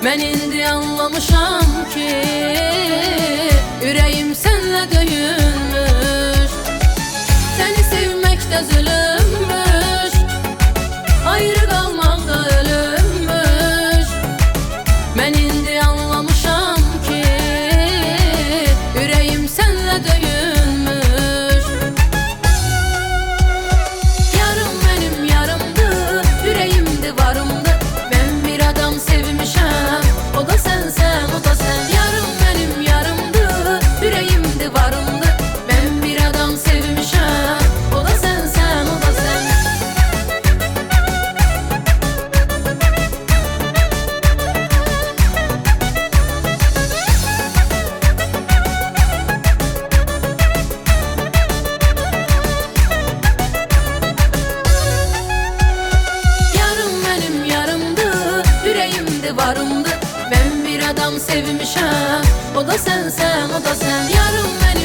Mən indi anlamışam ki, ürəyim sənlə döyülmüş. Səni sevməkdə zülümmüş, ayrı qalmaq da ölümmüş. Mən indi anlamışam ki, ürəyim sənlə döyülmüş. Yarım mənim yarımdır, ürəyimdir varımdır. Mən bir adam sevmişəm, o da sənsən, o da sən. Yarım mənim yarımdır, ürəyimdir varımdır. Mən bir adam sevmişəm, o da sənsən, o da sən. Yarım mənim yarımdır, ürəyimdir varımdır. Mən bir adam sevmişəm, o da sənsən, o da sən. Yarım mənim